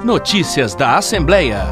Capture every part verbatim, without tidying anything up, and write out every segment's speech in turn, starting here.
Notícias da Assembleia.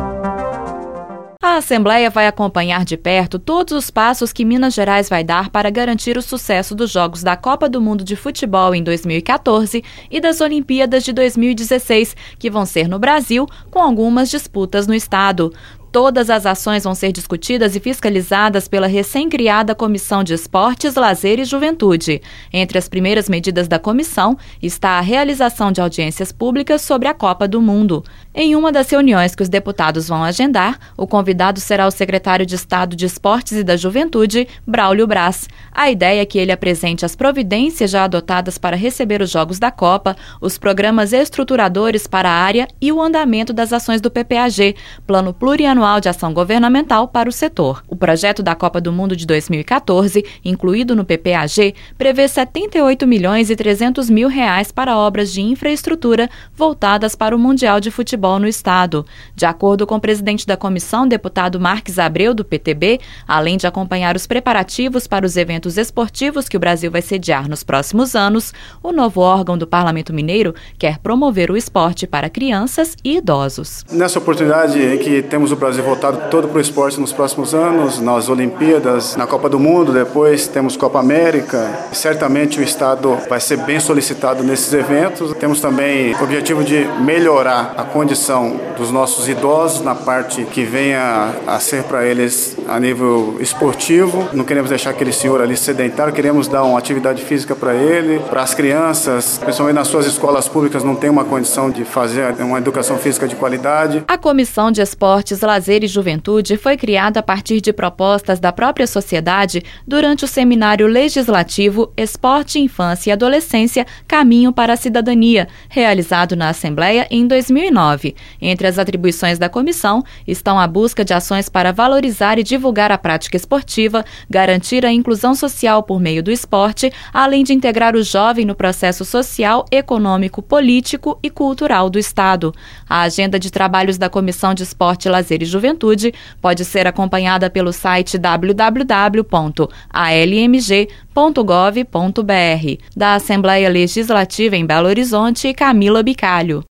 A Assembleia vai acompanhar de perto todos os passos que Minas Gerais vai dar para garantir o sucesso dos Jogos da Copa do Mundo de Futebol em dois mil e quatorze e das Olimpíadas de dois mil e dezesseis, que vão ser no Brasil, com algumas disputas no estado. Todas as ações vão ser discutidas e fiscalizadas pela recém-criada Comissão de Esportes, Lazer e Juventude. Entre as primeiras medidas da comissão está a realização de audiências públicas sobre a Copa do Mundo. Em uma das reuniões que os deputados vão agendar, o convidado será o secretário de Estado de Esportes e da Juventude, Braulio Braz. A ideia é que ele apresente as providências já adotadas para receber os Jogos da Copa, os programas estruturadores para a área e o andamento das ações do P P A G, Plano Plurianual de Ação Governamental para o setor. O projeto da Copa do Mundo de dois mil e quatorze, incluído no P P A G, prevê setenta e oito milhões e trezentos mil reais para obras de infraestrutura voltadas para o Mundial de Futebol no estado. De acordo com o presidente da comissão, deputado Marques Abreu, do P T B, além de acompanhar os preparativos para os eventos esportivos que o Brasil vai sediar nos próximos anos, o novo órgão do Parlamento Mineiro quer promover o esporte para crianças e idosos. Nessa oportunidade em que temos o Brasil voltado todo para o esporte nos próximos anos, nas Olimpíadas, na Copa do Mundo, depois temos Copa América. Certamente o Estado vai ser bem solicitado nesses eventos. Temos também o objetivo de melhorar a condição dos nossos idosos na parte que venha a ser para eles a nível esportivo. Não queremos deixar aquele senhor ali sedentário, queremos dar uma atividade física para ele, para as crianças, principalmente nas suas escolas públicas, não tem uma condição de fazer uma educação física de qualidade. A Comissão de Esportes, Lazer e Juventude foi criada a partir de propostas da própria sociedade durante o seminário legislativo Esporte, Infância e Adolescência, Caminho para a Cidadania, realizado na Assembleia em dois mil e nove. Entre as atribuições da comissão estão a busca de ações para valorizar e divulgar a prática esportiva, garantir a inclusão social por meio do esporte, além de integrar o jovem no processo social, econômico, político e cultural do Estado. A agenda de trabalhos da Comissão de Esporte, Lazer e Juventude pode ser acompanhada pelo site w w w ponto a l m g ponto gov ponto b r. Da Assembleia Legislativa em Belo Horizonte, Camila Bicalho.